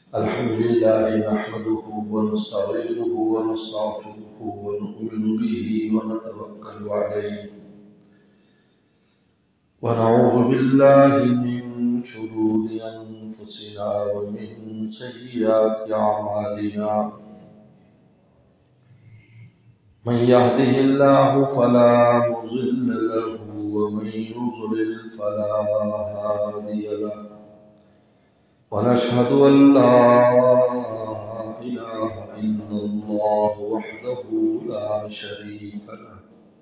الحمد لله نحمده ونستعينه ونستغفره ونؤمن به ونتوكل عليه ونعوذ بالله من شرور أنفسنا ومن سيئات أعمالنا من يهده الله فلا مضل له ومن يضلل فلا هادي له ونشهد أن لا إله إلا الله وحده لا شريك له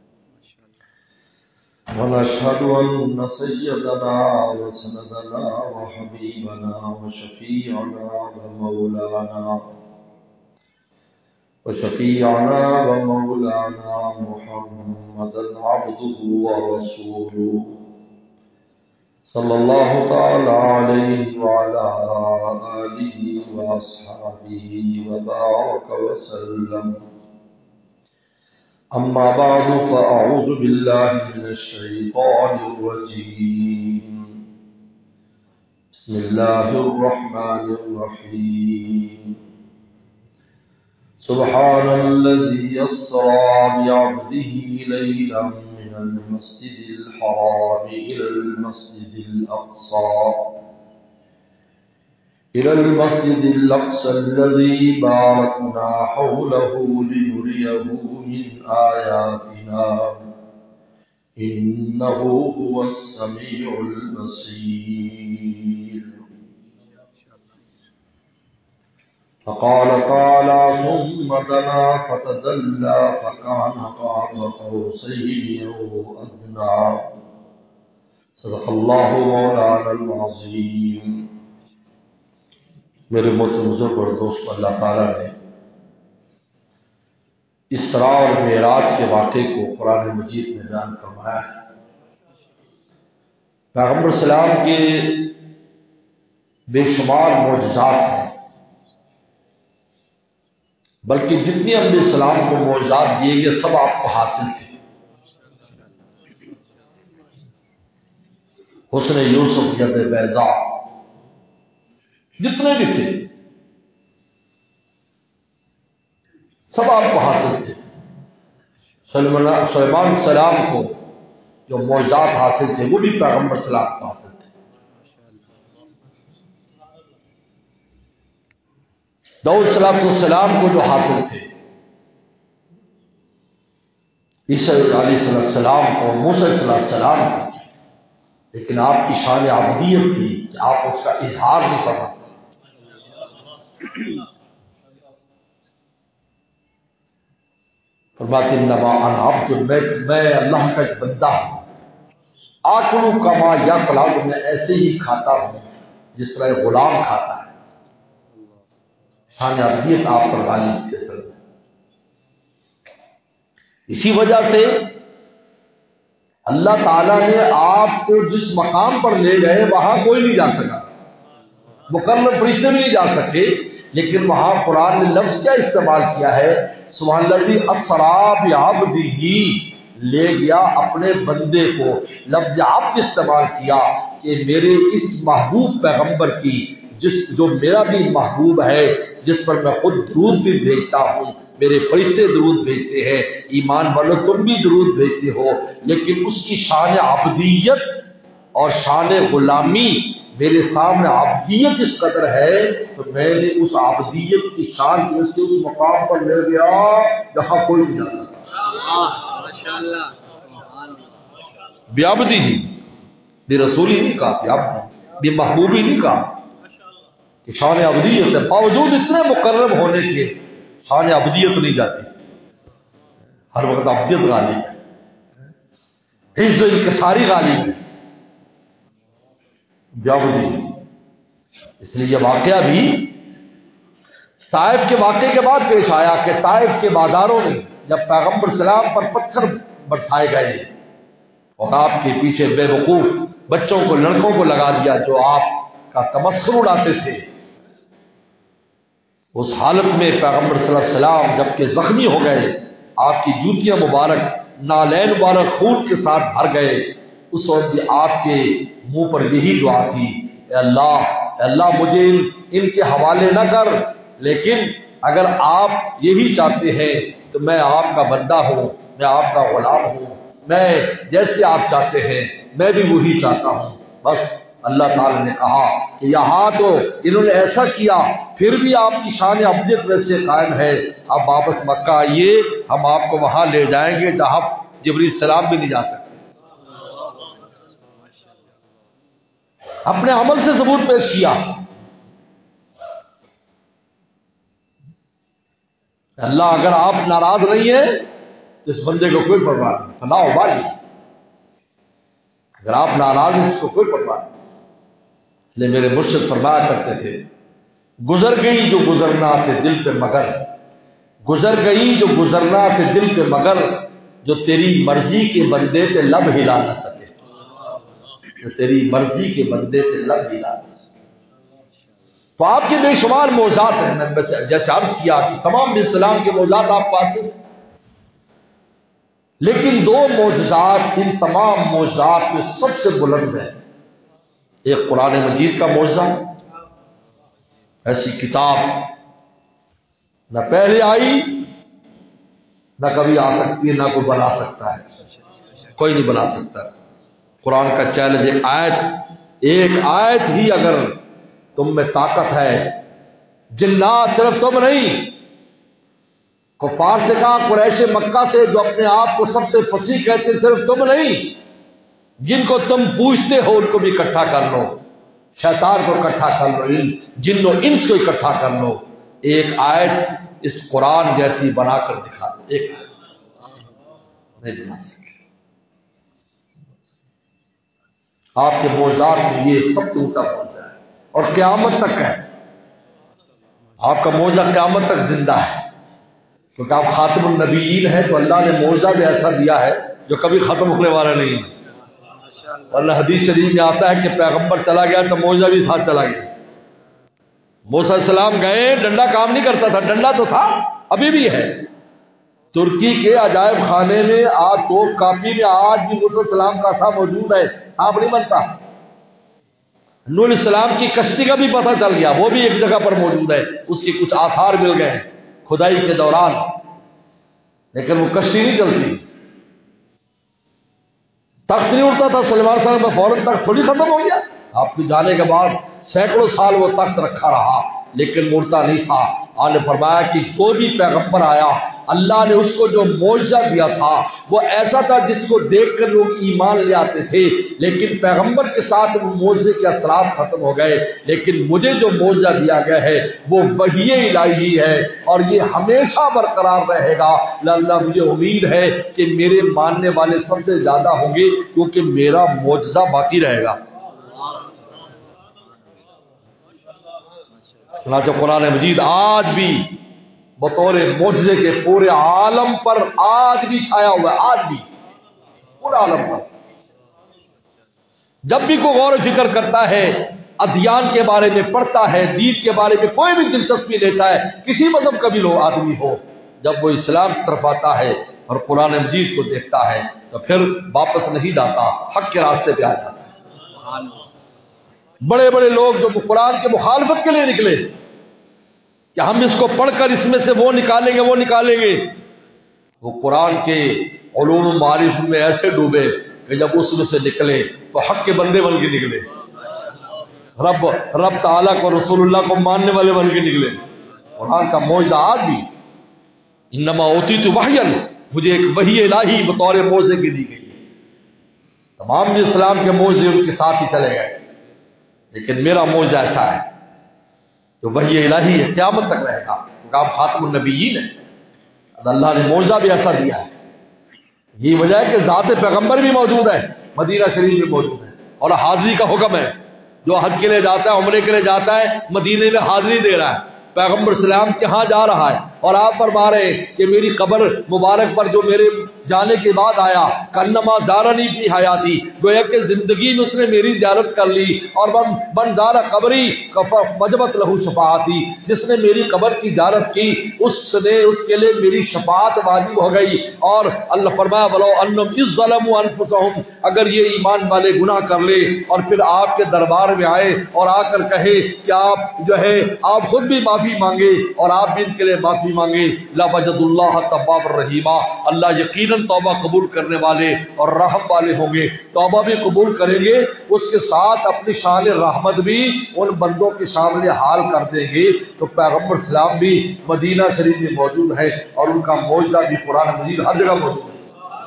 ونشهد أن سيدنا وسندنا وحبيبنا وشفيعنا ومولانا محمدا عبده ورسوله صلى الله تعالى عليه وعلى آله وأصحابه وبارك وسلم. أما بعد فأعوذ بالله من الشيطان الرجيم. بسم الله الرحمن الرحيم. سبحان الذي يسرى بعبده ليلا من المسجد الحرام إلى المسجد الأقصى الذي باركنا حوله لنريه من آياتنا إنه هو السميع البصير. فقال تعالى ثم دنا فتدلى فكان قاب قوسين أو أدنى. صدق الله مولانا العظيم. میرے محترم اور دوستو، اللہ تعالیٰ نے اسراء اور معراج کے واقعے کو قرآن مجید میں بیان فرمایا ہے. پیغمبر السلام کے بے شمار معجزات ہیں، بلکہ جتنی انبیاء السلام کو معجزات دیے گئے سب آپ کو حاصل تھے. حسن یوسف، ید بیضاء، جتنے بھی تھے سب آپ کو حاصل تھے. سلیمان السلام کو جو معجزات حاصل تھے وہ بھی پیغمبر السلام کو حاصل تھے. داؤد السلام کو جو حاصل تھے، عیسیٰ علیہ السلام کو، موسیٰ علیہ السلام کو، لیکن آپ کی شان عبدیت تھی کہ آپ اس کا اظہار نہیں کر رہے. فرماتے انما انا عبد، میں اللہ کا ایک بندہ ہوں. آکلو کما یاکل، میں ایسے ہی کھاتا ہوں جس طرح ایک غلام کھاتا ہے. شان عبدیت آپ پر غالب تھی. اسی وجہ سے اللہ تعالیٰ نے آپ کو جس مقام پر لے گئے وہاں کوئی نہیں جا سکا، مقرب فرشتے بھی نہیں جا سکے، لیکن وہاں قرآن نے لفظ کیا استعمال کیا ہے؟ سبحان الذی اسریٰ بعبدہ، لے گیا اپنے بندے کو. لفظ عبد استعمال کیا کہ میرے اس محبوب پیغمبر کی، جو میرا بھی محبوب ہے، جس پر میں خود درود بھی بھیجتا ہوں، میرے فرشتے درود بھیجتے ہیں، ایمان والو تم بھی درود بھیجتے ہو، لیکن اس کی شان عبدیت اور شان غلامی میرے سامنے عبدیت اس قدر ہے تو میں نے اس عبدیت کی شان کو اس مقام پر لے گیا جہاں کوئی نہیں جا سکتا. بعبدہ، برسول ہی نہیں کہا، بعبدہ، بمحبوب ہی نہیں کہا کہ شان عبدیت ہے. باوجود اتنے مقرب ہونے کے شان عبدیت نہیں جاتی. ہر وقت عبدیت غالب ہے، عز و انکساری غالب ہے. اس لیے یہ واقعہ بھی طائف کے واقعے کے بعد پیش آیا کہ طائف کے بازاروں میں جب پیغمبر السلام پر پتھر برسائے گئے اور آپ کے پیچھے بے وقوف بچوں کو، لڑکوں کو لگا دیا جو آپ کا تمسخر اڑاتے تھے، اس حالت میں پیغمبر صلی اللہ علیہ وسلم جبکہ زخمی ہو گئے، آپ کی جوتیاں مبارک، نالین مبارک خون کے ساتھ بھر گئے، اس وقت بھی آپ کے منہ پر یہی دعا تھی، اے اللہ اللہ مجھے ان کے حوالے نہ کر، لیکن اگر آپ یہی چاہتے ہیں تو میں آپ کا بندہ ہوں، میں آپ کا غلام ہوں، میں جیسے آپ چاہتے ہیں میں بھی وہی چاہتا ہوں۔ بس اللہ تعالی نے کہا کہ یہاں تو انہوں نے ایسا کیا، پھر بھی آپ کی شان عبدیت ویسے قائم ہے، اب واپس مکہ آئیے، ہم آپ کو وہاں لے جائیں گے جہاں جبریل السلام بھی نہیں جا سکتے۔ اپنے عمل سے ثبوت پیش کیا۔ اللہ اگر آپ ناراض نہیں ہیں تو اس بندے کو کوئی پرواہ نہیں، فلا ابالی، اگر آپ ناراض ہیں اس کو کوئی پرواہ نہیں۔ اس لیے میرے مرشد فرمایا کرتے تھے، گزر گئی جو گزرنا تھے دل پہ مگر، گزر گئی جو گزرنا تھے دل پہ مگر، جو تیری مرضی کے بندے پہ لب ہلا نہ سکے، جو تیری مرضی کے بندے پہ لب ہلا نہ سکے۔ تو آپ کے بے شمار معجزات ہیں، میں جیسے عرض کیا کہ تمام بھی اسلام کے معجزات آپ پاس ہیں، لیکن دو معجزات ان تمام معجزات کے سب سے بلند ہیں۔ ایک قرآن مجید کا معجزہ، ایسی کتاب نہ پہلے آئی نہ کبھی آ سکتی ہے، نہ کوئی بنا سکتا ہے، کوئی نہیں بنا سکتا۔ قرآن کا چیلنج، ایک آیت ہی اگر تم میں طاقت ہے، جنات صرف تم نہیں، کفار سے کہا، قریش مکہ سے جو اپنے آپ کو سب سے فصیح کہتے ہیں، صرف تم نہیں، جن کو تم پوچھتے ہو ان کو بھی اکٹھا کر لو، شیطان کو اکٹھا کر لو، جن و انس کو اکٹھا کر لو، ایک آیت اس قرآن جیسی بنا کر دکھا دو، ایک نہیں بنا سکے۔ آپ کے معجزات میں یہ سب سے اونچا معجزہ ہے اور قیامت تک ہے، آپ کا معجزہ قیامت تک زندہ ہے، کیونکہ آپ خاتم النبیین ہیں، تو اللہ نے معجزہ بھی ایسا دیا ہے جو کبھی ختم ہونے والا نہیں ہے۔ ورنہ حدیث شریف میں آتا ہے کہ پیغمبر چلا گیا تو معجزہ بھی ساتھ چلا گیا۔ موسیٰ علیہ السلام گئے، ڈنڈا کام نہیں کرتا تھا، ڈنڈا تو تھا، ابھی بھی ہے۔ ترکی کے عجائب خانے میں آج توپ کاپی میں آج بھی موسیٰ علیہ السلام کا سا موجود ہے، سانپ نہیں بنتا۔ نوح علیہ السلام کی کشتی کا بھی پتہ چل گیا، وہ بھی ایک جگہ پر موجود ہے، اس کے کچھ آثار مل گئے کھدائی کے دوران، لیکن وہ کشتی نہیں چلتی۔ تخت نہیں اڑتا تھا سلیمان صاحب میں، فوراً تخت تھوڑی ختم ہو گیا، آپ کے جانے کے بعد سینکڑوں سال وہ تخت رکھا رہا لیکن مڑتا نہیں تھا۔ آپ نے فرمایا کہ جو بھی پیغمبر آیا اللہ نے اس کو جو معجزہ دیا تھا وہ ایسا تھا جس کو دیکھ کر لوگ ایمان لے آتے تھے، لیکن پیغمبر کے ساتھ وہ معجزے کے اثرات ختم ہو گئے، لیکن مجھے جو معجزہ دیا گیا ہے وہ وحی الہی ہے اور یہ ہمیشہ برقرار رہے گا۔ اللہ مجھے امید ہے کہ میرے ماننے والے سب سے زیادہ ہوں گے کیونکہ میرا معجزہ باقی رہے گا۔ چنانچہ قرآن مجید آج بھی بطور معجزے کے پورے عالم پر آج بھی چھایا ہوا ہے، آج بھی پورے عالم پر۔ جب بھی کوئی غور و فکر کرتا ہے، ادیان کے بارے میں پڑھتا ہے، دین کے بارے میں کوئی بھی دلچسپی لیتا ہے، کسی مذہب کا بھی لوگ آدمی ہو، جب وہ اسلام کی طرف آتا ہے اور قرآن مجید کو دیکھتا ہے تو پھر واپس نہیں جاتا، حق کے راستے پہ آ جاتا ہے۔ بڑے بڑے لوگ جو قرآن کے مخالفت کے لیے نکلے کہ ہم اس کو پڑھ کر اس میں سے وہ نکالیں گے وہ نکالیں گے، وہ قرآن کے علوم و معارف میں ایسے ڈوبے کہ جب اس میں سے نکلے تو حق کے بندے بن کے نکلے، رب تعالیٰ کو رسول اللہ کو ماننے والے بن کے نکلے۔ قرآن کا معجزہ آج بھی، انما اوتیت وحیا، مجھے ایک وحی الہی بطور معجزے کی دی گئی۔ تمام اسلام کے معجزے ان کے ساتھ ہی چلے گئے، لیکن میرا معجزہ ایسا ہے جو وحی الہی ہے، قیامت تک رہے گا، کیونکہ آپ خاتم النبیین ہیں۔ اللہ نے معجزہ بھی ایسا دیا ہے، یہ وجہ ہے کہ ذات پیغمبر بھی موجود ہے، مدینہ شریف میں موجود ہے، اور حاضری کا حکم ہے، جو حج کے لیے جاتا ہے، عمرے کے لیے جاتا ہے، مدینے میں حاضری دے رہا ہے، پیغمبر اسلام کے ہاں جا رہا ہے، اور آپ فرما رہے ہیں کہ میری قبر مبارک پر جو میرے جانے کے بعد آیا، کانما زارنی فی حیاتی، گویا کہ زندگی میں اس نے میری زیارت کر لی، اور من زار قبری وجبت لہ شفاعتی، جس نے میری قبر کی زیارت کی اس کے لیے میری شفاعت واجب ہو گئی۔ اور اللہ فرمایا ولو انہم اذ ظلموا انفسہم، اگر یہ ایمان والے گناہ کر لے اور پھر آپ کے دربار میں آئے اور آ کر کہے کہ آپ جو ہے آپ خود بھی معافی مانگے اور آپ بھی ان کے لیے معافی مانگے، لوجد اللہ تواب الرحیم، اللہ یقیناً توبہ قبول کرنے والے اور رحم والے ہوں گے۔ توبہ بھی قبول کریں گے، اس کے ساتھ اپنی شان رحمت بھی ان بندوں کے سامنے حال کر دیں گے۔ تو پیغمبر اسلام بھی مدینہ شریف میں موجود ہے اور ان کا معجزہ بھی قرآن مجید ہر جگہ موجود ہے۔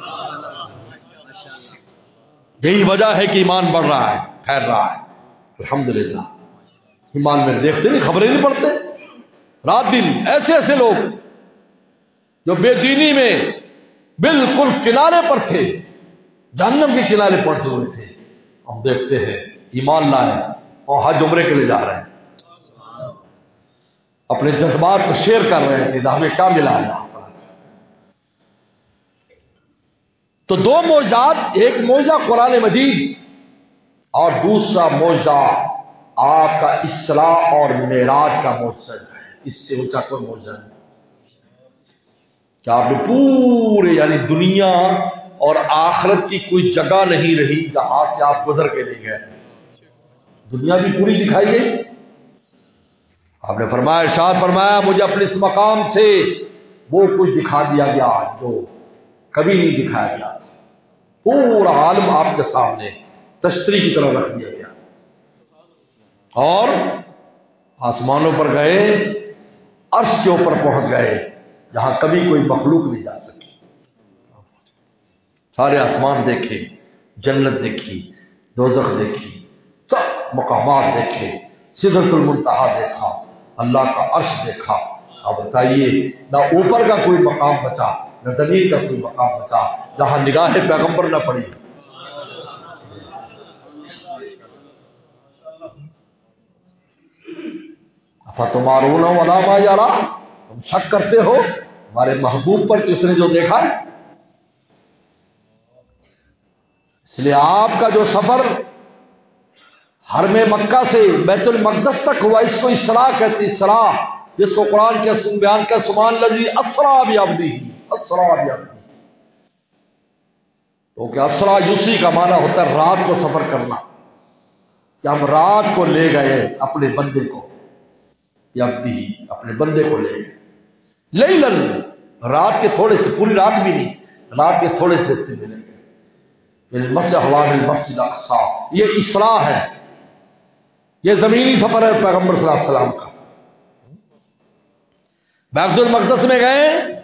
یہی وجہ ہے کہ ایمان بڑھ رہا ہے، پھیل رہا ہے، الحمدللہ۔ ایمان میں دیکھتے نہیں، خبریں نہیں پڑھتے، رات دن ایسے ایسے لوگ جو بے دینی میں بالکل کنارے پر تھے، جہنم کے کنارے پڑتے ہوئے تھے، ہم دیکھتے ہیں ایمان لائے اور حج عمرے کے لیے جا رہے ہیں، اپنے جذبات کو شیئر کر رہے ہیں کہ ہمیں کیا ملا ہے یہاں پر۔ تو دو معجزات، ایک معجزہ قرآن مجید اور دوسرا معجزہ آپ کا اسراء اور معراج کا معجزہ ہے، اس سے اونچا کوئی معجزہ نہیں کہ آپ نے پورے یعنی دنیا اور آخرت کی کوئی جگہ نہیں رہی جہاں سے آپ گزر کے نہیں گئے، دنیا بھی پوری دکھائی گئی۔ آپ نے فرمایا، ارشاد فرمایا مجھے اپنے اس مقام سے وہ کچھ دکھا دیا گیا جو کبھی نہیں دکھایا گیا، پورا عالم آپ کے سامنے تشتری کی طرح رکھ دیا گیا، اور آسمانوں پر گئے، عرش کے اوپر پہنچ گئے جہاں کبھی کوئی مخلوق نہیں جا سکی، سارے آسمان دیکھے، جنت دیکھی، دوزخ دیکھی، سب مقامات دیکھے، سدرۃ المنتہا دیکھا، اللہ کا عرش دیکھا۔ اب بتائیے، نہ اوپر کا کوئی مقام بچا نہ زمین کا کوئی مقام بچا جہاں نگاہ پیغمبر نہ پڑی۔ فتمارون ولا ما یرا، تم شک کرتے ہو ہمارے محبوب پر کس نے جو دیکھا ہے؟ اس لیے آپ کا جو سفر حرم مکہ سے بیت المقدس تک ہوا، اس کو اسراء کہتے ہیں، اسراء، جس کو قرآن کے بیان کا سبحان الذی اسریٰ بعبدہ، اسریٰ بعبدہ، تو کہ اسریٰ یسری کا معنی ہوتا ہے رات کو سفر کرنا، کہ ہم رات کو لے گئے اپنے بندے کو، بعبدہ اپنے بندے کو لے گئے، لیلاً رات کے تھوڑے سے، پوری رات بھی نہیں، رات کے تھوڑے سے حصے میں لے گئے، المسجد الحرام المسجد الاقصی، یہ اسراء ہے، یہ زمینی سفر ہے پیغمبر صلی اللہ علیہ وسلم کا۔ بیت المقدس میں گئے،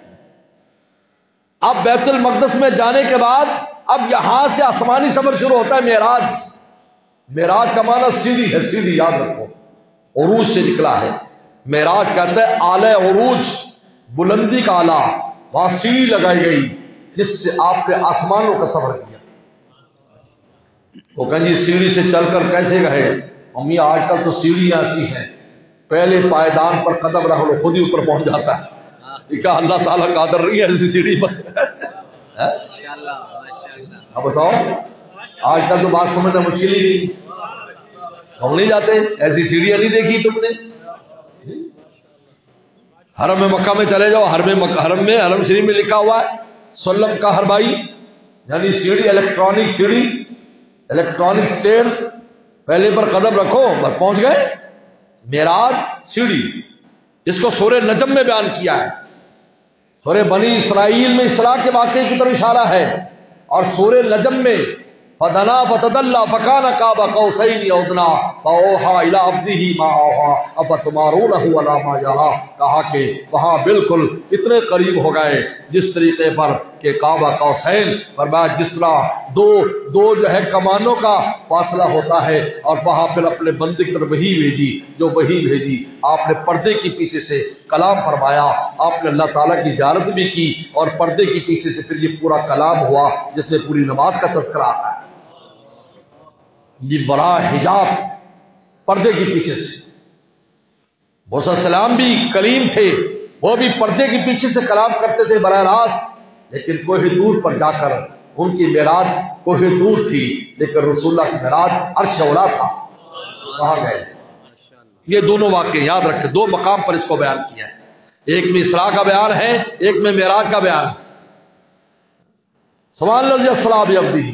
اب بیت المقدس میں جانے کے بعد اب یہاں سے آسمانی سفر شروع ہوتا ہے، معراج۔ معراج کا معنی سیڑھی ہے، سیڑھی یاد رکھو، عروج سے نکلا ہے، معراج کہتے ہیں اعلی عروج، بلندی کا اعلیٰ، وہاں سیڑھی لگائی گئی جس سے آپ نے آسمانوں کا سفر کیا۔ وہ کہیں جی سیڑھی سے چل کر کیسے گئے؟ امی آج کل تو سیڑھیاں ایسی ہیں، پہلے پائیدان پر قدم رکھ لو خود ہی اوپر پہنچ جاتا ہے، کیا اللہ تعالیٰ قادر نہیں ہے ایسی سیڑھی پر؟ اب بتاؤ، آج کل تو بات سمجھنا مشکل ہی نہیں، ہم نہیں جاتے، ایسی سیڑھیاں نہیں دیکھی تم نے؟ حرم مکہ میں چلے جاؤ، حرم شریف میں لکھا ہوا ہے سلم کا ہربائی، یعنی سیڑھی، الیکٹرانک سیڑھی، الیکٹرانک اسٹیئر، پہلے پر قدم رکھو بس پہنچ گئے۔ معراج سیڑھی، اس کو سورہ نجم میں بیان کیا ہے، سورہ بنی اسرائیل میں اسراء کے واقعے کی طرف اشارہ ہے، اور سورہ نجم میں فدنا فتدلى فكان قاب قوسين او ادنى فاوحى الى عبده ما اوحى افتمارونه على ما يرى، کہا کہ وہاں بالکل اتنے قریب ہو گئے جس طریقے پر کہ قاب قوسین، فرمایا جس طرح دو جو ہے کمانوں کا فاصلہ ہوتا ہے، اور وہاں پھر اپنے بندے کی طرف وحی بھیجی، جو وحی بھیجی آپ نے پردے کے پیچھے سے کلام فرمایا، آپ نے اللہ تعالیٰ کی زیارت بھی کی، اور پردے کے پیچھے سے پھر یہ پورا کلام ہوا جس میں پوری نماز کا تذکرہ آتا ہے، یہ بڑا حجاب پردے کے پیچھے سے۔ موسیٰ السلام بھی کلیم تھے، وہ بھی پردے کے پیچھے سے کلام کرتے تھے براہ راست، لیکن کوہ طور پر جا کر ان کی معراج کوہ طور تھی، لیکن رسول اللہ کی معراج عرش اولا تھا، وہاں گئے۔ یہ دونوں واقعے یاد رکھیں، دو مقام پر اس کو بیان کیا ہے، ایک میں اسراء کا بیان ہے، ایک میں معراج کا بیان ہے۔ سبحان اللہ اسراء بعبدہ،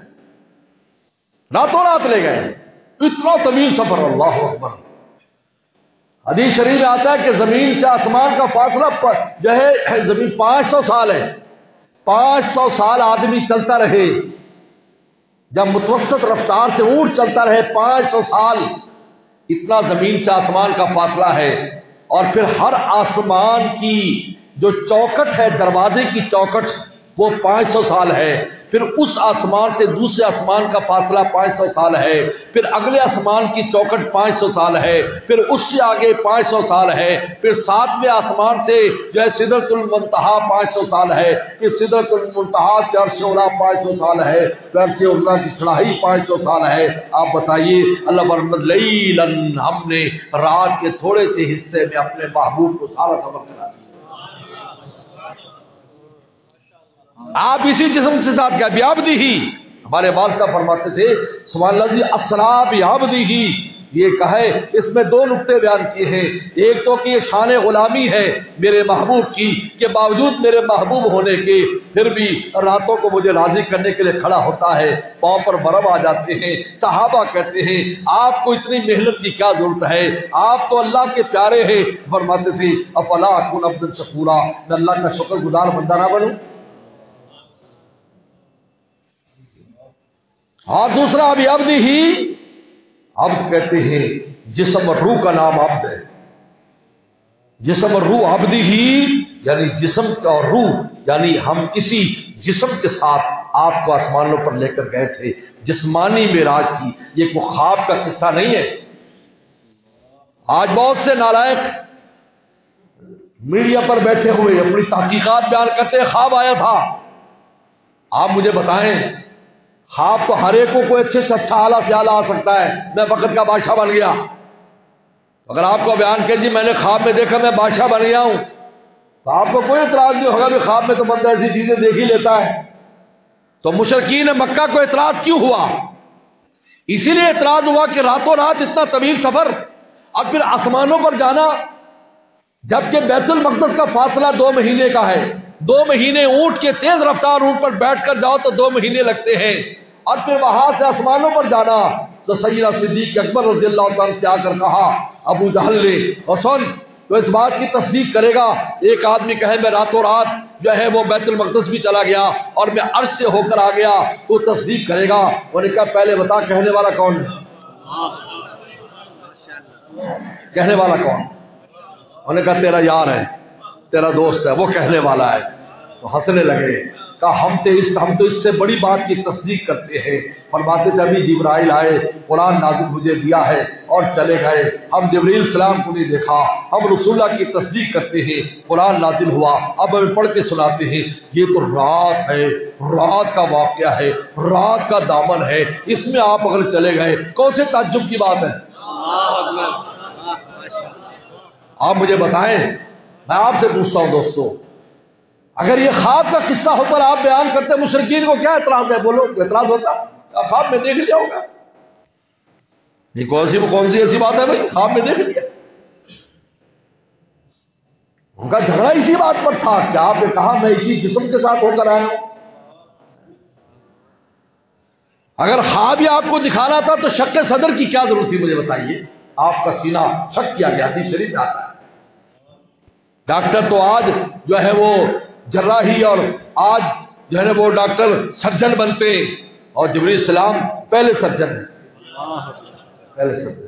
راتوں رات لے گئے، اتنا طویل سفر، اللہ اکبر۔ حدیث شریف میں آتا ہے کہ زمین سے آسمان کا فاصلہ جو ہے زمین 500 سال ہے، 500 سال آدمی چلتا رہے، جب متوسط رفتار سے اونٹ چلتا رہے 500 سال، اتنا زمین سے آسمان کا فاصلہ ہے۔ اور پھر ہر آسمان کی جو چوکٹ ہے، دروازے کی چوکٹ، وہ 500 سال ہے۔ پھر اس آسمان سے دوسرے آسمان کا فاصلہ 500 سال ہے، پھر اگلے آسمان کی چوکٹ 500 سال ہے، پھر اس سے آگے 500 سال ہے، پھر ساتویں آسمان سے جو ہے سدرۃ المنتہا 500 سال ہے، پھر سدرۃ المنتہا سے عرش اولا 500 سال ہے، پھر عرش اولا کی چڑھائی 500 سال ہے۔ آپ بتائیے، اللہ فرماتا لیلاً، ہم نے رات کے تھوڑے سے حصے میں اپنے محبوب کو سارا سبق کرا دیا۔ آپ اسی جسم کے ساتھ کیا بیابدی ہی، ہمارے والد صاحب فرماتے تھے سبحان اللہ اسراء بیابدی ہی، یہ کہے اس میں دو نقطے بیان کیے ہیں، ایک تو کہ یہ شان غلامی ہے میرے محبوب کی، کہ باوجود میرے محبوب ہونے کے پھر بھی راتوں کو مجھے راضی کرنے کے لیے کھڑا ہوتا ہے، پاؤں پر برم آ جاتے ہیں۔ صحابہ کہتے ہیں آپ کو اتنی محنت کی کیا ضرورت ہے، آپ تو اللہ کے پیارے ہیں۔ فرماتے تھے افلا اکون عبدا شکورا، میں اللہ کا شکر گزار بندہ نہ بنوں؟ اور دوسرا ابھی عبد ہی، عبد کہتے ہیں جسم اور روح کا نام عبد ہے، جسم اور روح عبد ہی، یعنی جسم اور روح، یعنی ہم کسی جسم کے ساتھ آپ کو آسمانوں پر لے کر گئے تھے، جسمانی معراج کی، یہ کوئی خواب کا قصہ نہیں ہے۔ آج بہت سے نالائق میڈیا پر بیٹھے ہوئے اپنی تحقیقات بیان کرتے ہیں خواب آیا تھا۔ آپ مجھے بتائیں، خواب تو ہر ایک کو کوئی اچھے سے اچھا اعلیٰ سے اعلیٰ آ سکتا ہے، میں وقت کا بادشاہ بن گیا۔ اگر آپ کو بیان کہ جی میں نے خواب میں دیکھا میں بادشاہ بن گیا ہوں، تو آپ کو کوئی اعتراض نہیں ہوگا کہ خواب میں تو بندہ ایسی چیزیں دیکھ ہی لیتا ہے۔ تو مشرکین مکہ کو اعتراض کیوں ہوا؟ اسی لیے اعتراض ہوا کہ راتوں رات اتنا طویل سفر اور پھر آسمانوں پر جانا، جبکہ بیت المقدس کا فاصلہ 2 مہینے کا ہے، 2 مہینے اونٹ کے تیز رفتار اونٹ پر بیٹھ کر جاؤ تو 2 مہینے لگتے ہیں، اور پھر وہاں سے آسمانوں پر جانا۔ تو سیدنا صدیق اکبر رضی اللہ تعالیٰ سے آ کر کہا ابو جہل نے، اور سن تو اس بات کی تصدیق کرے گا، ایک آدمی کہے میں راتوں رات جو ہے وہ بیت المقدس بھی چلا گیا اور میں عرش سے ہو کر آ گیا، تو تصدیق کرے گا؟ انہوں نے کہا پہلے بتا کہنے والا کون ہے، کہنے والا کون؟ انہوں نے کہا تیرا یار ہے، تیرا دوست ہے، وہ کہنے والا ہے۔ تو ہنسنے لگے، کہا ہم تو اس سے بڑی بات کی تصدیق کرتے ہیں۔ فرماتے تھے ابھی جبرائیل آئے، قرآن نازل مجھے دیا ہے اور چلے گئے، ہم جبرائیل السلام کو نہیں دیکھا، ہم رسول اللہ کی تصدیق کرتے ہیں، قرآن نازل ہوا، اب ہمیں پڑھ کے سناتے ہیں۔ یہ تو رات ہے، رات کا واقعہ ہے، رات کا دامن ہے، اس میں آپ اگر چلے گئے کون سے تعجب کی بات ہے؟ آپ مجھے بتائیں، میں آپ سے پوچھتا ہوں دوستو، اگر یہ خواب کا قصہ ہوتا اور آپ بیان کرتے، مشرکین کو کیا اعتراض ہے؟ بولو، اعتراض ہوتا؟ خواب میں دیکھ لیا ہوگا، یہ کون سی ایسی بات ہے بھائی، خواب میں دیکھ لیا؟ ان کا جھگڑا اسی بات پر تھا کہ آپ نے کہا میں اسی جسم کے ساتھ ہو کر آیا ہوں۔ اگر خواب ہی آپ کو دکھانا تھا تو شک صدر کی کیا ضرورت تھی؟ مجھے بتائیے، آپ کا سینہ شک کیا گیا، حدیث شریف میں آتا ہے۔ ڈاکٹر تو آج جو ہے وہ جراحی، اور آج جو ہے نا وہ ڈاکٹر سرجن بنتے ہیں، اور جبرائیل السلام پہلے سرجن ہیں، پہلے سرجن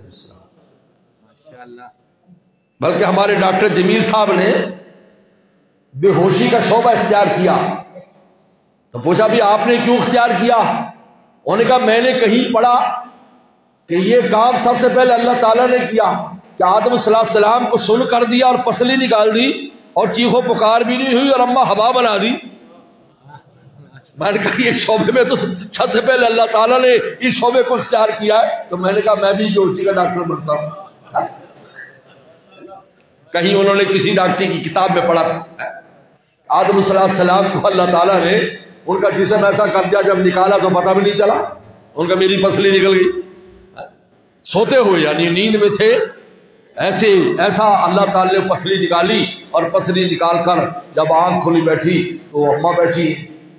بلکہ ہمارے ڈاکٹر جمیل صاحب نے بے ہوشی کا شعبہ اختیار کیا، تو پوچھا بھی آپ نے کیوں اختیار کیا؟ انہوں نے کہا میں نے کہیں پڑھا کہ یہ کام سب سے پہلے اللہ تعالیٰ نے کیا کہ آدم صلی اللہ علیہ وسلم کو سن کر دیا اور پسلی نکال دی، اور چیخو پکار بھی نہیں ہوئی اور اما ہوا بنا دی۔ میں نے کہا یہ شعبے میں تو سب سے پہلے اللہ تعالیٰ نے اس شعبے کو اختیار کیا ہے، تو میں نے کہا میں بھی جو اسی کا ڈاکٹر بنتا ہوں۔ کہیں انہوں نے کسی ڈاکٹری کی کتاب میں پڑھا تھا آدم صلی اللہ علیہ وسلم کو اللہ تعالیٰ نے ان کا جسم ایسا کر دیا، جب نکالا تو پتہ بھی نہیں چلا، ان کا میری پسلی نکل گئی. سوتے ہوئے یعنی نیند میں تھے، ایسا اللہ تعالیٰ نے پسلی نکالی، اور پسلی نکال کر جب آنکھ کھلی بیٹھی تو اماں بیٹھی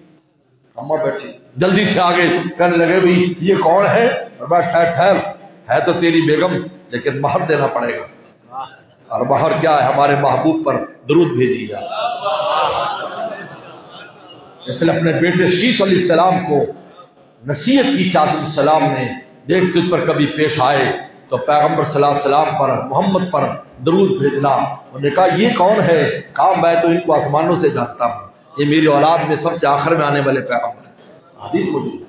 جلدی سے آگے کہنے لگے بھی یہ کون ہے؟ ٹھہر ہے تو تیری بیگم، لیکن مہر دینا پڑے گا. اور مہر کیا ہے؟ ہمارے محبوب پر درود بھیجی جائے. اس لیے اپنے بیٹے شیش علیہ السلام کو نصیحت کی کہ علیہ السلام نے دیکھ تجھ پر کبھی پیش آئے تو پیغمبر صلی اللہ علیہ وسلم پر، محمد پر درود بھیجنا. انہوں نے کہا یہ کون ہے؟ کہا میں تو ان کو آسمانوں سے جانتا ہوں، یہ میری اولاد میں سب سے آخر میں آنے والے پیغمبر ہیں. حدیث موجود.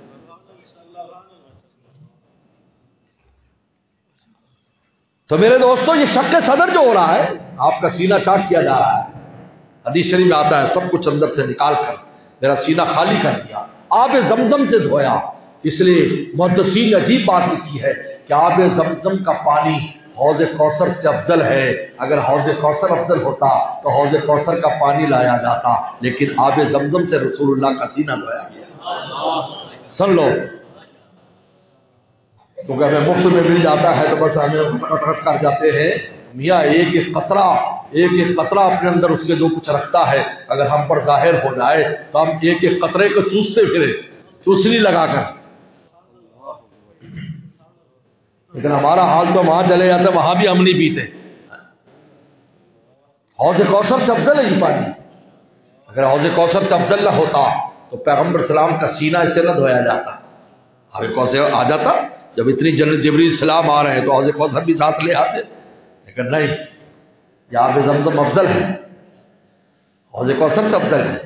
تو میرے دوستو یہ شق صدر جو ہو رہا ہے، آپ کا سینہ چاک کیا جا رہا ہے. حدیث شریف میں آتا ہے سب کچھ اندر سے نکال کر میرا سینہ خالی کر دیا، آب زمزم سے دھویا. اس لیے محدثین نے عجیب بات لکھی ہے کہ آب زمزم کا پانی حوض کوثر سے افضل ہے. اگر حوض کوثر افضل ہوتا تو حوض کوثر کا پانی لایا جاتا، لیکن آب زمزم سے رسول اللہ کا سینہ دھویا گیا. سن لو، کیونکہ ہمیں مفت میں مل جاتا ہے تو بس ہمیں کٹ کر جاتے ہیں. میاں ایک ایک قطرہ اپنے اندر اس کے جو کچھ رکھتا ہے، اگر ہم پر ظاہر ہو جائے تو ہم ایک ایک قطرے کو چوستے پھرے، چوسنی لگا کر. لیکن ہمارا حال تو وہاں چلے جاتے، وہاں بھی ہم نہیں پیتے. حوض کوثر سے افضل ہے یہ پانی. اگر حوض کوثر سے افضل نہ ہوتا تو پیغمبر السلام کا سینہ اس سے نہ دھویا جاتا. حوض کوثر آ جاتا، جب اتنی جبریل السلام آ رہے ہیں تو حوض کوثر بھی ساتھ لے آتے، لیکن نہیں، یہ آب زمزم افضل ہے، حوض کوثر سے افضل ہے.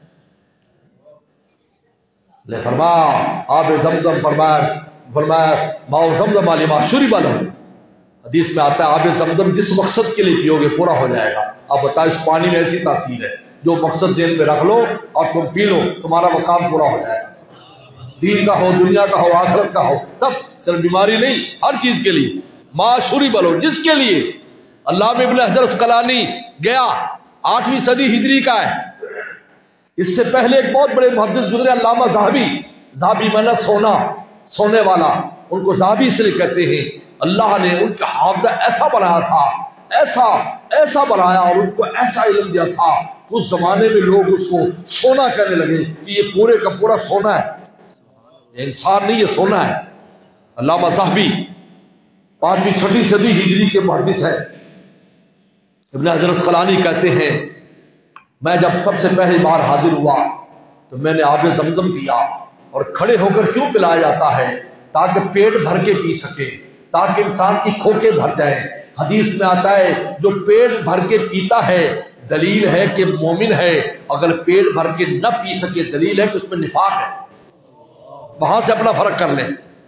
لے فرمایا آب زمزم، فرمایا ماء زمزم لما شرب له. حدیث میں آتا ہے آب زمزم جس مقصد کے لیے پیو گے پورا ہو جائے گا. اب بتاؤ اس پانی میں ایسی تاثیر ہے، جو مقصد ذہن پہ رکھ لو اور تم پی لو، تمہارا مقام پورا ہو جائے گا. دین کا ہو، دنیا کا ہو، آخرت کا ہو، سب. صرف بیماری نہیں، ہر چیز کے لیے. ما شرب له، جس کے لیے. علامہ ابن حجر اسقلانی گیا، 8ویں صدی ہجری کا ہے. اس سے پہلے ایک بہت بڑے محدث گزرے علامہ ذہبی مانا سونے والا، ان کو ذہبی اس لیے کہتے ہیں. اللہ نے ان کا حافظہ ایسا بنایا تھا، ایسا بنایا، اور ان کو ایسا علم دیا تھا، اس زمانے میں لوگ اس کو سونا کہنے لگے کہ یہ پورے کا پورا سونا ہے، یہ انسان نہیں، یہ سونا ہے. علامہ ذہبی 5ویں 6ویں صدی ہجری کے محدث ہیں. ابن حجر اسقلانی کہتے ہیں میں جب سب سے پہلی بار حاضر ہوا تو میں نے آب زمزم پیا. اور کھڑے ہو کر کیوں پلایا جاتا ہے؟ تاکہ پیٹ بھر کے پی سکے، تاکہ انسان کی کھوکے بھر جائیں. حدیث میں آتا ہے جو پیٹ بھر کے پیتا ہے دلیل ہے کہ مومن ہے، اگر پیٹ بھر کے نہ پی سکے دلیل ہے کہ اس میں نفاق ہے. وہاں سے اپنا فرق کر لیں.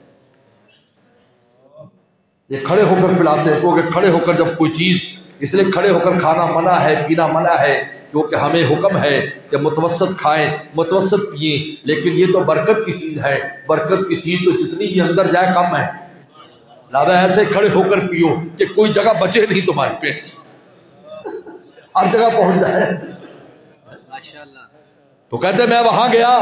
یہ کھڑے ہو کر پلاتے ہیں کیونکہ کھڑے ہو کر جب کوئی چیز، اس لیے کھڑے ہو کر کھانا منع ہے، پینا منع ہے، کیونکہ ہمیں حکم ہے کہ متوسط کھائیں، متوسط پئیں. لیکن یہ تو برکت کی چیز ہے، برکت کی چیز تو جتنی ہی اندر جائے کم ہے. لہٰذا ایسے کھڑے ہو کر پیو کہ کوئی جگہ بچے نہیں تمہارے پیٹ کی، ہر جگہ پہنچ جائے. تو کہتے میں وہاں گیا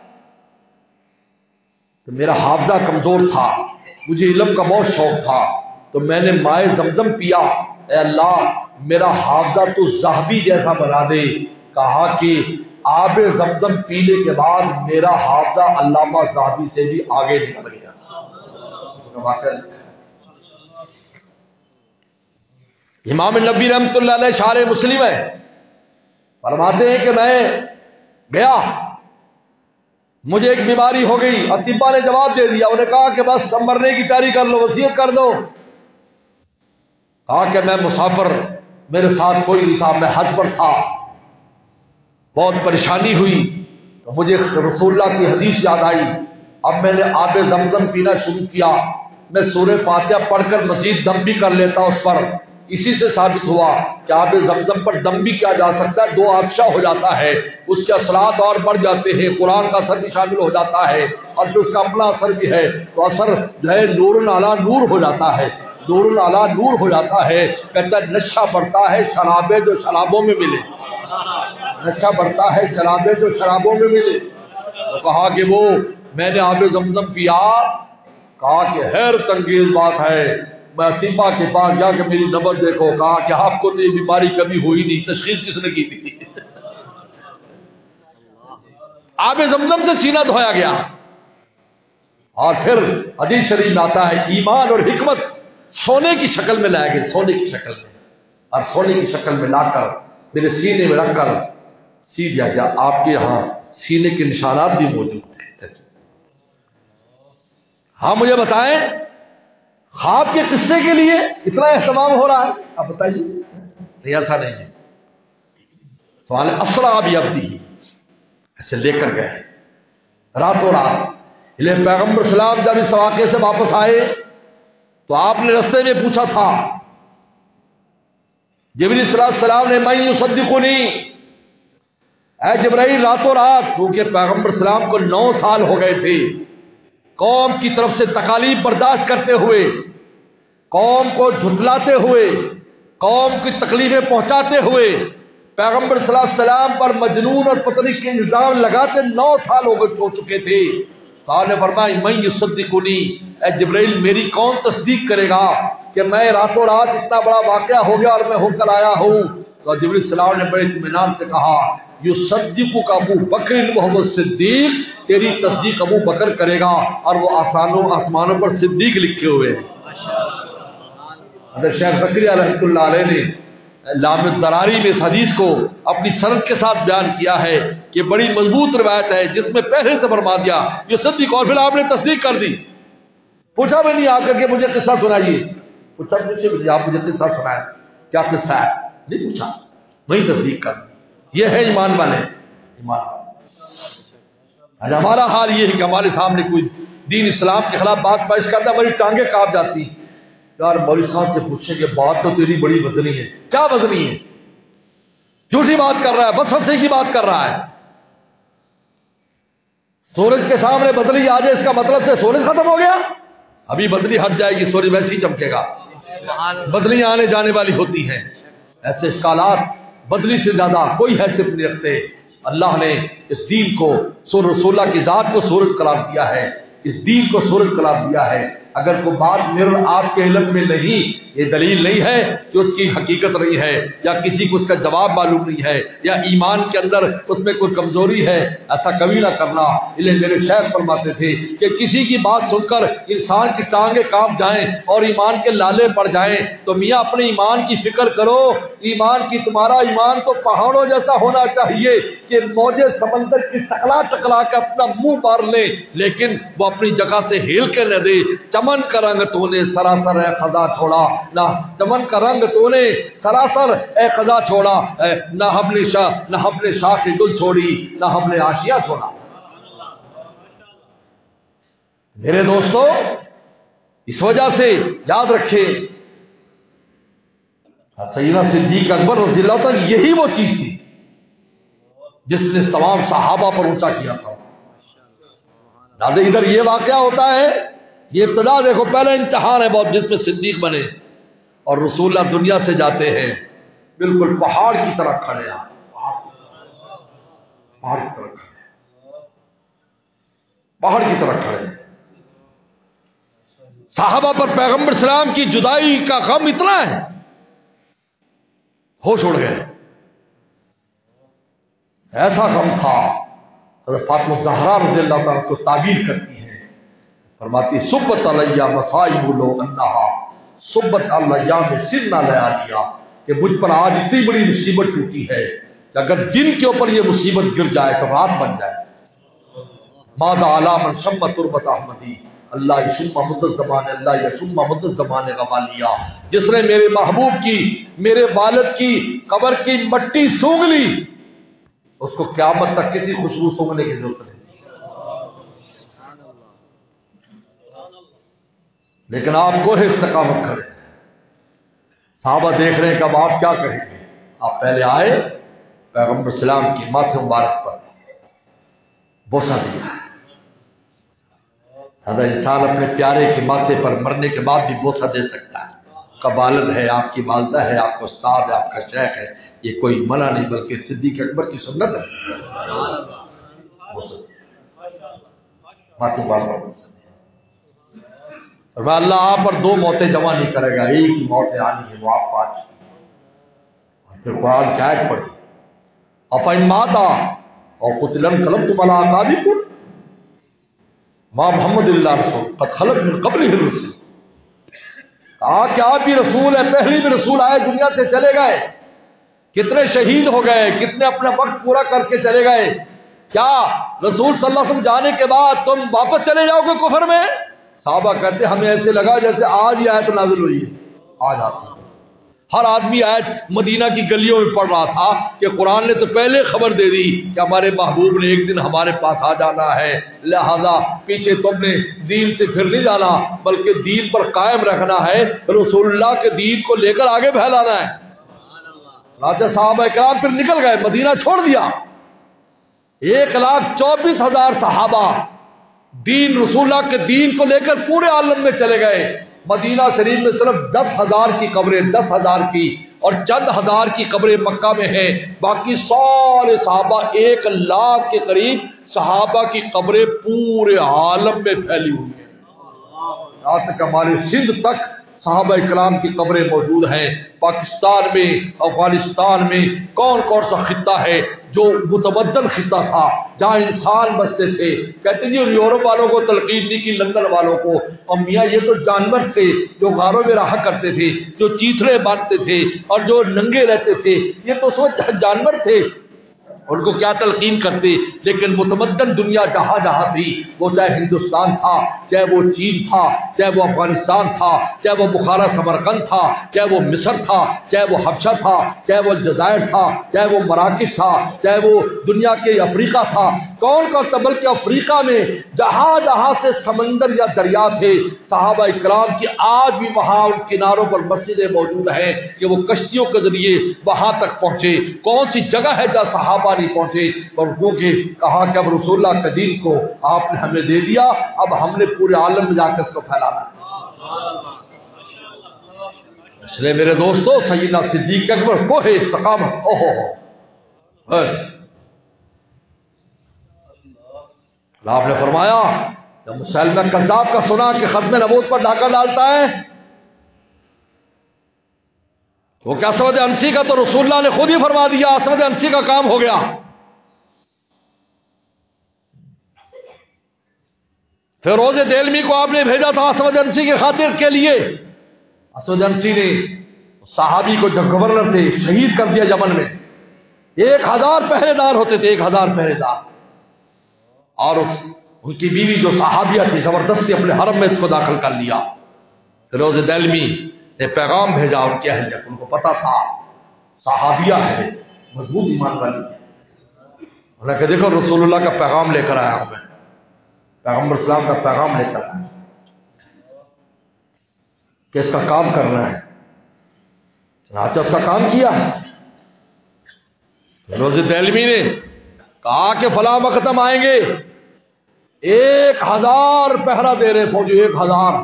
تو میرا حافظہ کمزور تھا، مجھے علم کا بہت شوق تھا، تو میں نے مائے زمزم پیا. اے اللہ میرا حافظہ تو ذہبی جیسا بنا دے. کہا کہ آب زمزم پینے کے بعد میرا حافظہ علامہ ذہبی سے بھی آگے نکل گیا. امام نبی رحمۃ اللہ علیہ شارح مسلم ہے، فرماتے ہیں کہ میں گیا، مجھے ایک بیماری ہو گئی. اطباء نے جواب دے دیا، انہوں نے کہا کہ بس اب مرنے کی تیاری کر لو، وصیت کر دو. کہا کہ میں مسافر، میرے ساتھ کوئی نہیں تھا، میں حج پر تھا، بہت پریشانی ہوئی تو مجھے رسول اللہ کی حدیث یاد آئی. اب میں نے آب زمزم پینا شروع کیا. میں سورہ فاتحہ پڑھ کر مزید دم بھی کر لیتا اس پر. اسی سے ثابت ہوا کہ آب زمزم پر دم بھی کیا جا سکتا ہے، 2 آبشہ ہو جاتا ہے، اس کے اثرات اور بڑھ جاتے ہیں، قرآن کا اثر بھی شامل ہو جاتا ہے، اور پھر اس کا اپنا اثر بھی ہے، تو اثر جو ہے نور علی نور ہو جاتا ہے، نور علی نور ہو جاتا ہے. کہتا ہے نشہ بڑھتا ہے شرابے جو شرابوں میں ملے، اچھا بڑھتا ہے شرابیں جو شرابوں میں ملے. تو کہا کہ وہ میں نے آب زمزم پیا. کہا کہ حیرت انگیز بات ہے. میں طبا کے پاس جا کے میری نبض دیکھو. کہا کہ آپ کو تو یہ بیماری کبھی ہوئی نہیں, تشخیص کس نے کی تھی؟ آب زمزم سے سینہ دھویا گیا. اور پھر حدیث شریف میں آتا ہے ایمان اور حکمت سونے کی شکل میں لائے گئے, سونے کی شکل میں, اور سونے کی شکل میں لا کر میرے سینے میں رکھ کر سی دیا گیا. آپ کے یہاں سینے کے نشانات بھی موجود تھے. ہاں مجھے بتائیں خواب کے قصے کے لیے اتنا اہتمام ہو رہا ہے, آپ بتائیے. نہیں ایسا نہیں ہے. سوال اسرا بعبدہ, ایسے لے کر گئے راتوں رات. پیغمبر سلام جب اس واقعے سے واپس آئے تو آپ نے رستے میں پوچھا تھا جبریل صلی اللہ علیہ وسلم نے من یصدقنی, اے جبرائیل راتوں رات, کیونکہ پیغمبر سلام کو 9 سال ہو گئے تھے قوم کی طرف سے تکالیف برداشت کرتے ہوئے, قوم کو جھٹلاتے ہوئے, قوم کی تکلیفیں پہنچاتے ہوئے, پیغمبر صلی اللہ علیہ وسلم پر مجنون اور پتنی کے الزام لگاتے 9 سال ہو چکے تھے. تو آپ نے فرمایا من یصدقنی, اے جبرائیل میری کون تصدیق کرے گا کہ میں راتوں رات اتنا بڑا واقعہ ہو گیا اور میں ہو کر آیا ہوں. تو جبرائیل السلام نے بڑے اطمینان سے کہا یصدقک ابو بکر محمد صدیق, تیری تصدیق ابو بکر کرے گا, اور وہ آسمانوں پر صدیق لکھے ہوئے ہیں. حضرت شیخ زکریا رحمۃ اللہ علیہ نے لام الدراری میں اس حدیث کو اپنی سند کے ساتھ بیان کیا ہے کہ بڑی مضبوط روایت ہے جس میں پہلے سے فرما دیا یہ صدیق, اور پھر آپ نے تصدیق کر دی. پوچھا بھی نہیں آ کر کے مجھے قصہ سنائیے, پوچھا پوچھے بھی نہیں آپ مجھے قصہ سنائیں, کیا قصہ ہے, نہیں پوچھا, وہی تصدیق کر. یہ ہے ایمان والے. ایمان آج ہمارا حال یہ ہے کہ ہمارے سامنے کوئی دین اسلام کے خلاف بات پیش کرتا ہے, ہماری ٹانگیں کانپ جاتی. یار مولوی صاحب سے پوچھیں کہ بات تو تیری بڑی وزنی ہے. کیا وزنی ہے؟ جھوٹی بات کر رہا ہے, بس ہنسے کی بات کر رہا ہے. سورج کے سامنے بدلی آ جائے اس کا مطلب سے سورج ختم ہو گیا؟ ابھی بدلی ہٹ جائے گی سورج ویسے ہی چمکے گا. بدلیاں آنے جانے والی ہوتی ہیں. ایسے اشکالات بدلی سے زیادہ کوئی حیثیت نہیں رکھتے. اللہ نے اس دین کو رسول اللہ کی ذات کو سورج قرار دیا ہے, اس دین کو سورج قرار دیا ہے. اگر کوئی بات میرے آپ کے علم میں نہیں, یہ دلیل نہیں ہے کہ اس کی حقیقت نہیں ہے, یا کسی کو اس کا جواب معلوم نہیں ہے, یا ایمان کے اندر اس میں کوئی کمزوری ہے, ایسا کبھی نہ کرنا. انہیں میرے شیخ فرماتے تھے کہ کسی کی بات سن کر انسان کی ٹانگیں کانپ جائیں اور ایمان کے لالے پڑ جائیں تو میاں اپنے ایمان کی فکر کرو. ایمان کی تمہارا ایمان تو پہاڑوں جیسا ہونا چاہیے کہ موجے سمندر کی ٹکلا ٹکلا کے اپنا منہ مار لے, لیکن وہ اپنی جگہ سے ہل کے نہ دے. چمن کا رنگ تو نے سراسر اے خزاں چھوڑا, نہ چمن کا رنگ تو نے سراسر اے خزاں چھوڑا, نہ ہم نے شاخ گل چھوڑی, نہ ہم نے آشیاں چھوڑا. میرے دوستو اس وجہ سے یاد رکھے سیدنا صدیق اکبر رضی اللہ عنہ یہی وہ چیز تھی جس نے تمام صحابہ پر اونچا کیا تھا. ادھر یہ واقعہ ہوتا ہے, یہ ابتدا دیکھو, پہلا امتحان ہے بہت جس میں صدیق بنے, اور رسول اللہ دنیا سے جاتے ہیں بالکل پہاڑ کی طرح کھڑے ہیں, پہاڑ کی طرح کھڑے ہیں, پہاڑ کی طرح کھڑے ہیں. صحابہ پر پیغمبر اسلام کی جدائی کا غم اتنا ہے ہوش اڑ گئے. ایسا غم تھا. حضرت فاطمہ زہرا رضی اللہ عنہ کو تعبیر کرتی ہے, فرماتی صبت علیہ مصائب لو انہا صبت علیہ میں سر نہ لیا دیا, کہ مجھ پر آج اتنی بڑی مصیبت ٹوٹی ہے کہ اگر دن کے اوپر یہ مصیبت گر جائے تو رات بن جائے. ماذا علی من شم تربت احمدی اللہ یشم مدت زمان, اللہ یشم مدت زمان غوالیا, جس نے میرے محبوب کی, میرے والد کی قبر کی مٹی سونگ لی اس کو قیامت تک کسی خوشبو سونگنے کی ضرورت نہیں. لیکن آپ کو ہے استقامت کریں. صحابہ دیکھ رہے ہیں کہ اب آپ کیا کہیں گے. آپ پہلے آئے, پیغمبر اسلام کی ماتھے مبارک پر بوسہ دیا. حضرت انسان اپنے پیارے کے ماتھے پر مرنے کے بعد بھی بوسہ دے سکتا ہے. کا والد ہے، آپ کی والدہ ہے، آپ کا استاد ہے، آپ کا شیخ ہے، یہ کوئی منع نہیں بلکہ صدیق اکبر کی سنت ہے۔ اور اللہ آپ پر دو موتیں جمع نہیں کرے گا، ایک ہی موت آنی ہے، وہ آپ کو آ چکی۔ پھر قرآن کی آیت پڑھی، افإن مات اور قتل انقلبتم علی اعقابکم ما محمد اللہ رسول قد خلت من قبلہ الرسل۔ کہا کہ آپ بھی رسول ہیں، پہلے بھی رسول آئے، دنیا سے چلے گئے، کتنے شہید ہو گئے، کتنے اپنا وقت پورا کر کے چلے گئے، کیا رسول صلی اللہ علیہ وسلم جانے کے بعد تم واپس چلے جاؤ گے کفر میں؟ صحابہ کہتے ہمیں ایسے لگا جیسے آج ہی آیت نازل ہوئی ہے، آج آتی ہے۔ ہر آدمی آیت مدینہ کی گلیوں میں پڑھ رہا تھا کہ قرآن نے تو پہلے خبر دے دی کہ ہمارے محبوب نے ایک دن ہمارے پاس آ جانا ہے، لہذا پیچھے تم نے دین سے پھر نہیں جانا بلکہ دین پر قائم رکھنا ہے، رسول اللہ کے دین کو لے کر آگے پھیلانا ہے۔ چنانچہ صحابہ کرام پھر نکل گئے، مدینہ چھوڑ دیا۔ 1,24,000 صحابہ دین رسول اللہ کے دین کو لے کر پورے عالم میں چلے گئے۔ مدینہ شریف میں صرف 10,000 کی قبریں، 10,000 کی اور چند ہزار کی قبریں مکہ میں ہیں، باقی سارے صحابہ 1,00,000 کے قریب صحابہ کی قبریں پورے عالم میں پھیلی ہوئی ہیں۔ یہاں تک ہمارے سندھ تک صحابہ اکرام کی قبریں موجود ہیں۔ پاکستان میں، افغانستان میں کون کون سا خطہ ہے جو متمدن خطہ تھا جہاں انسان بستے تھے؟ کہتے جی یورپ والوں کو تلقین نہیں کی، لندن والوں کو، اور میاں یہ تو جانور تھے جو غاروں میں رہا کرتے تھے، جو چیتڑے باندھتے تھے اور جو ننگے رہتے تھے، یہ تو سوچ جانور تھے، ان کو کیا تلقین کرتے؟ لیکن متمدن دنیا جہاں جہاں تھی، وہ چاہے ہندوستان تھا، چاہے وہ چین تھا، چاہے وہ افغانستان تھا، چاہے وہ بخارا سمرقند تھا، چاہے وہ مصر تھا، چاہے وہ حبشہ تھا، چاہے وہ الجزائر تھا، چاہے وہ مراکش تھا، چاہے وہ دنیا کے افریقہ تھا، کون کون سا، بلکہ افریقہ میں جہاں جہاں سے سمندر یا دریا تھے، صحابہ اکرام کی آج بھی وہاں ان کناروں پر مسجدیں موجود ہیں کہ وہ کشتیوں کے ذریعے وہاں تک پہنچے۔ کون سی جگہ ہے جہاں صحابہ نہیں پہنچے؟ اور وہ کہ کہا کہ اب رسول اللہ کے دین کو آپ نے ہمیں دے دیا، اب ہم نے پورے عالم میں جا کے اس کو پھیلانا ہے۔ اس لیے میرے دوستو، سیدنا صدیق اکبر کوہ استقامت، اوہو بس آپ نے فرمایا جب مسلمہ کذاب کا سنا کہ ختم نبوت پر ڈاکہ ڈالتا ہے، وہ کیا اسود انسی کا تو رسول اللہ نے خود ہی فرما دیا اسود انسی کا کام ہو گیا۔ فیروز دیلمی کو آپ نے بھیجا تھا اسود انسی کی خاطر کے لیے، اسود انسی نے صحابی کو جب گورنر تھے شہید کر دیا یمن میں۔ 1,000 پہرے دار ہوتے تھے، 1,000 پہرے دار، اور ان کی بیوی جو صحابیہ تھی زبردستی اپنے حرم میں اس کو داخل کر لیا۔ فیروز دیلمی نے پیغام بھیجا ان کے اہل کو، ان کو پتا تھا صحابیہ ہے، مضبوط ایمان والی، انہوں نے کہا دیکھو رسول اللہ کا پیغام لے کر آیا ہوں میں، پیغمبر اسلام کا پیغام لے کر آیا کہ اس کا کام کرنا ہے۔ چنانچہ اس کا کام کیا۔ فیروز دیلمی نے کہا کہ فلاں وقت ہم آئیں گے، 1,000 پہرا دے رہے فوجی، 1,000۔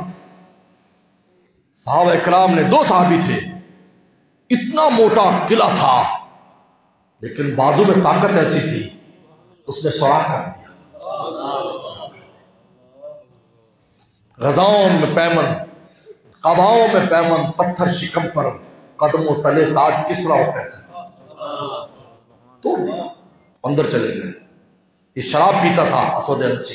صحابہ اکرام نے 2 صحابی تھے، اتنا موٹا قلعہ تھا لیکن بازو میں طاقت ایسی تھی اس نے سوراخ کر دیا۔ رضاؤں میں پیمن، قباؤں میں پیمن، پتھر شکم پر قدموں تلے تاج کسرا ہو کیسے تو اندر چلے گئے۔ یہ شراب پیتا تھا اسود انسی،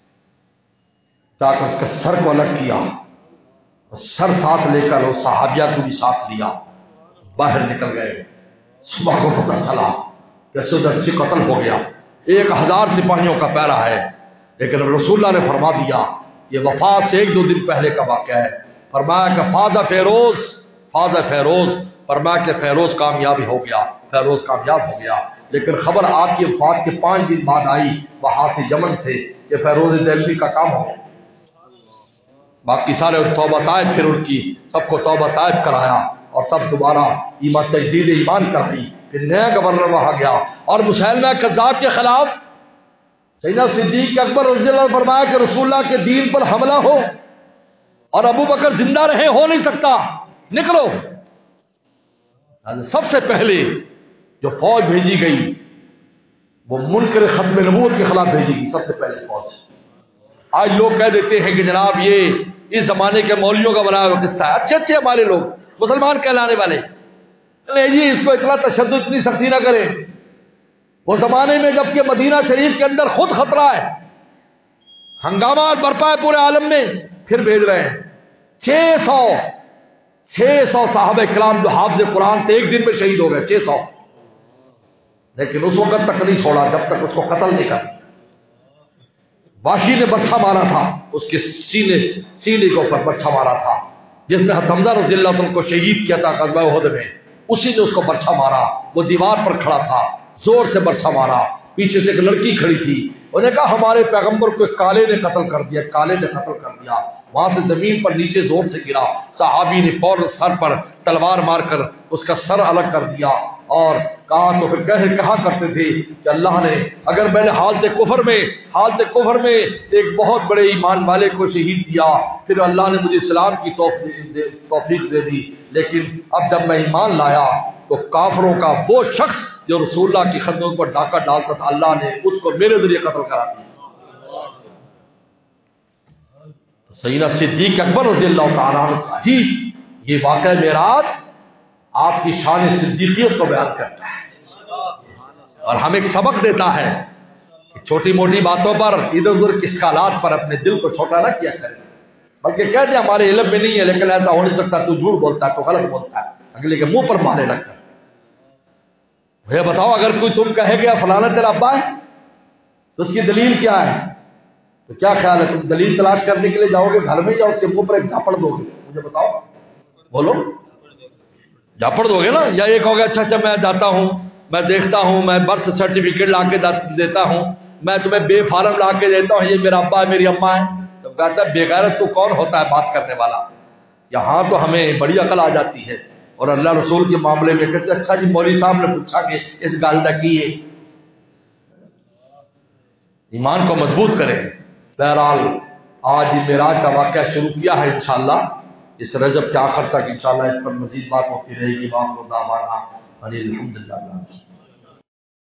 جا کر اس کے سر کو الگ کیا، سر ساتھ لے کر وہ صحابیہ کو بھی ساتھ لیا، باہر نکل گئے۔ صبح کو پتہ چلا کہ اسود انسی قتل ہو گیا، 1,000 سپاہیوں کا پیرا ہے، لیکن رسول اللہ نے فرما دیا، یہ وفات سے 1-2 دن پہلے کا واقعہ ہے، فرمایا کہ فاز فیروز، فرمایا کہ فیروز کامیابی ہو گیا، فیروز کامیاب ہو گیا۔ لیکن خبر آپ کی وفات کے 5 دن بعد آئی وہاں سے یمن سے کہ فیروز دیلمی کا کام ہو گیا۔ باقی سارے توبہ طائب، پھر ان کی سب کو توبہ طائب کرایا اور سب دوبارہ ایمان تجدید ایمان کرائی، پھر نیا گورنر وہاں گیا اور مسلمہ کذاب کے خلاف سیدنا صدیق اکبر رضی اللہ عنہ نے فرمایا کہ رسول اللہ کے دین پر حملہ ہو اور ابو بکر زندہ رہے، ہو نہیں سکتا، نکلو. سب سے پہلے جو فوج بھیجی گئی وہ منکر ختم نبوت کے خلاف بھیجی گئی، سب سے پہلے فوج. آج لوگ کہہ دیتے ہیں کہ جناب یہ اس زمانے کے مولویوں کا بنایا ہوا قصہ ہے. اچھے اچھے ہمارے لوگ مسلمان کہلانے والے، نہیں جی اس کو اتنا تشدد اتنی سختی نہ کریں. وہ زمانے میں جب کہ مدینہ شریف کے اندر خود خطرہ ہے، ہنگامہ برپا ہے پورے عالم میں، پھر بھیج رہے ہیں. 600 صحابہ کرام جو حافظ قرآن تھے ایک دن میں شہید ہو گئے، 600. لیکن اس وقت تک نہیں چھوڑا جب تک اس کو قتل نہیں کر. واشی نے برچھا مارا تھا، اس کے سینے کے اوپر برچھا مارا تھا، جس نے حمزہ رضی اللہ عنہ کو شہید کیا تھا غزوہ احد میں، اسی نے اس کو برچھا مارا. وہ دیوار پر کھڑا تھا، زور سے برچھا مارا. پیچھے سے ایک لڑکی کھڑی تھی، انہوں نے کہا ہمارے پیغمبر کو ایک کالے نے قتل کر دیا، کالے نے قتل کر دیا. وہاں سے زمین پر نیچے زور سے گرا. صحابی نے فوراً سر پر تلوار مار کر اس کا سر الگ کر دیا اور کہا تو پھر کہا کرتے تھے کہ اللہ نے اگر میں نے حالت کفر میں ایک بہت بڑے ایمان والے کو شہید کیا، پھر اللہ نے مجھے اسلام کی توفیق دے دی، لیکن اب جب میں ایمان لایا تو کافروں کا وہ شخص جو رسول اللہ کی خدمت پر ڈاکہ ڈالتا تھا، اللہ نے اس کو میرے ذریعے قتل کرا دیا. سیدنا صدیق اکبر رضی اللہ تعالیٰ عنہ جی یہ واقعہ معراج آپ کی شان صدیقیت کو بیان کرتا ہے اور ہمیں ایک سبق دیتا ہے کہ چھوٹی موٹی باتوں پر ادھر ادھر اشکالات پر اپنے دل کو چھوٹا نہ کیا کریں، بلکہ کہتے ہیں ہمارے علم میں نہیں ہے لیکن ایسا ہو نہیں سکتا، تو جھوٹ بولتا ہے، تو غلط بولتا ہے، اگلے کے منہ پر مارے لگتا ہے. بھیا بتاؤ اگر کوئی تم کہے گیا فلانا تیرا ابا ہے تو اس کی دلیل کیا ہے؟ تو کیا خیال ہے تم دلیل تلاش کرنے کے لیے جاؤ گے گھر میں یا اس کے منہ پر ایک جھاپڑ دو گے؟ مجھے بتاؤ، بولو. جھاپڑ دو گے نا، یا ایک ہوگا اچھا میں جاتا ہوں، میں دیکھتا ہوں، میں برتھ سرٹیفکیٹ لا کے دیتا ہوں، میں تمہیں بے فارم لا کے دیتا ہوں، یہ میرا ابا ہے میری اماں ہے. تو کہتا ہے بے غیرت تو کون ہوتا ہے بات کرنے والا؟ یہاں تو ہمیں بڑی عقل آ جاتی ہے. اور اللہ رسول کے معاملے میں کہتے اچھا جی مولوی صاحب نے پوچھا کہ اس گال نہ کیے. ایمان کو مضبوط کریں. بہرحال آج معراج کا واقعہ شروع کیا ہے، انشاءاللہ اس رجب کے آخر تک انشاءاللہ اس پر مزید بات ہوتی رہے گی. باپ کو دعوانا الحمدللہ.